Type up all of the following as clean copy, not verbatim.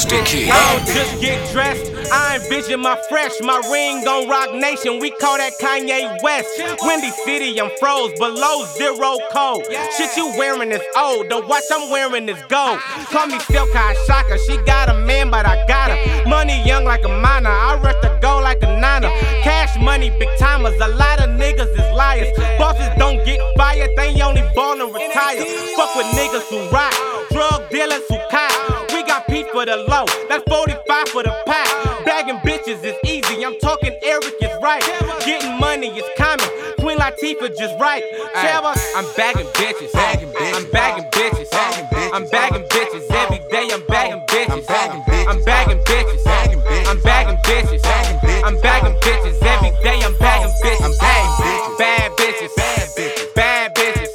Master Key. I don't just get dressed, I envision my fresh. My ring gon' rock nation, we call that Kanye West. Windy City, I'm froze, below 0 cold. Shit you wearing is old, the watch I'm wearing is gold. Call me Silkai Shaka, she got a man but I got her. Money young like a miner, I rush the goal like a niner. Cash money, big timers, a lot of niggas is liars. Bosses don't get fired, they only ball and retire. Fuck with niggas who rock, drug dealers who cop. We got Pete for the low, that's 45 for the pot. Bagging bitches is easy, I'm talking Eric is right. Getting money is common, Queen Latifah just right. I'm bagging bitches, I'm bagging bitches, I'm bagging bitches every day. I'm bagging bitches, I'm bagging bitches, I'm bagging bitches, I'm bagging bitches every day. I'm bagging bitches, bad bitches, bad bitches,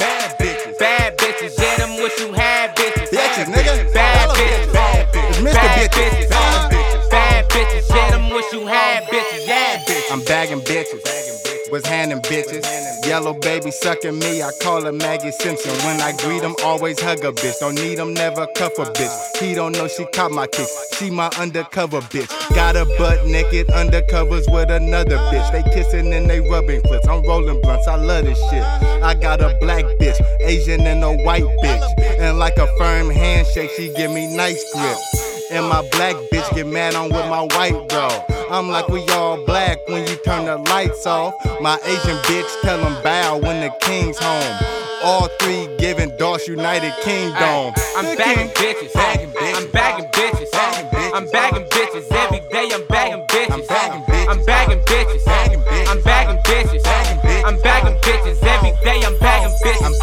bad bitches. Yeah, them what you had bitches, nigga. Bad bitches, Mr. bad Bitches. bitches, bad bitches. Yeah, them what you had bitches, yeah. I'm bagging bitches, was handing bitches. Yellow baby sucking me, I call her Maggie Simpson. When I greet him, always hug a bitch. Don't need him, never cuff a bitch. He don't know she caught my kick, she my undercover bitch. Got her butt naked, undercovers with another bitch. They kissing and they rubbing clips, I'm rolling blunts, I love this shit. I got a black bitch, Asian and a white bitch. And like a firm handshake, she give me nice grip. And my black bitch get mad on with my white bro. I'm like, we all black when you turn the lights off. My Asian bitch tell them bow when the king's home. All three giving Doss United Kingdom. I'm bagging bitches, I'm bagging bitches, I'm bagging bitches every day. I'm bagging bitches, I'm bagging bitches, I'm bagging bitches, I'm bagging bitches every day. I'm bagging bitches,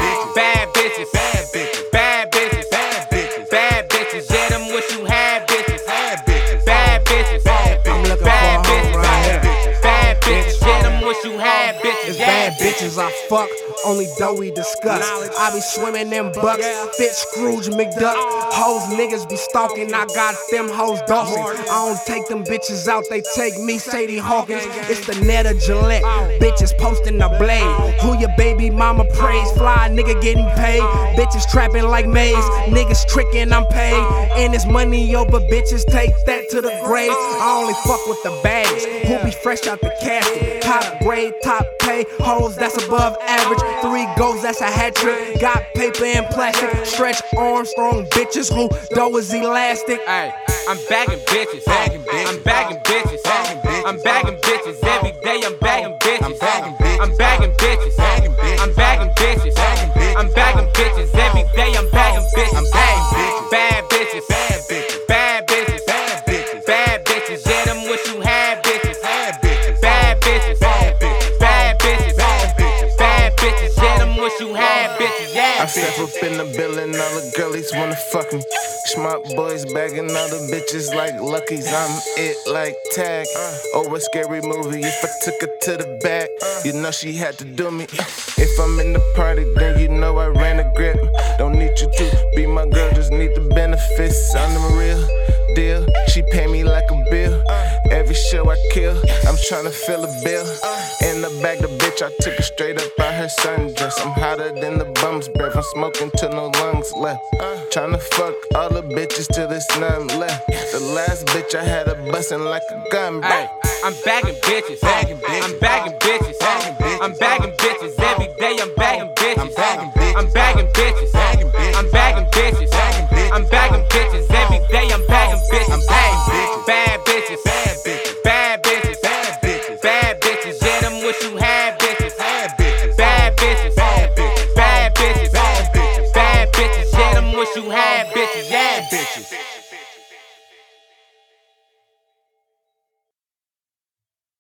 bad bitches, bad bitches, bad bitches. Yeah, them what you had bitches, bad bitches, I'm looking bad for a home right here. bitches, bad bitches. Yeah, them what you had bitches. It's bad bitches I fuck, only though we discuss. I be swimming in bucks, fit Scrooge McDuck. Hoes niggas be stalking, I got them hoes Dawson. I don't take them bitches out, they take me, Sadie Hawkins. It's the net of Gillette, bitches posting the blade. Who your baby mama praise, fly nigga getting paid. Bitches trapping like maze, niggas tricking, I'm paid. And it's money over bitches, take that to the grave. I only fuck with the baddest, who be fresh out the casket. Top grade, top pay, hoes that's above average. 3 goals, that's a hat trick. Got paper and plastic, stretch Armstrong bitches who dough is elastic. Ay, I'm bagging bitches, I'm bagging bitches, I'm bagging bitches every day. I'm bagging bitches, I'm bagging bitches, I'm bagging bitches, I'm bagging bitches every day. I'm bagging bitches, bad bitches, bad bitches, bad bitches. Yeah, them what you had bitches, bad bitches, bad bitches, bad bitches. Yeah, them what you had bitches, yeah. I step up in the building, all the girlies wanna fuck me. Smart boys bagging all the bitches like Luckies. I'm it like Tag. Or a scary movie. If I took her to the back, you know she had to do me. If I'm in the party, then you know I ran a grip. Don't need you to be my girl, just need the benefits. I'm the real deal. She pay me like a bill. Every show I kill, I'm tryna fill a bill. In the bag, the bitch, I took her straight up out her sundress. I'm hotter than the bum's breath. I'm smoking till no lungs left. Tryna fuck all the bitches till there's none left. The last bitch I had her bustin' like a gun, bro. I'm bagging bitches, I'm bagging bitches, I'm bagging bitches every day. I'm bagging bitches,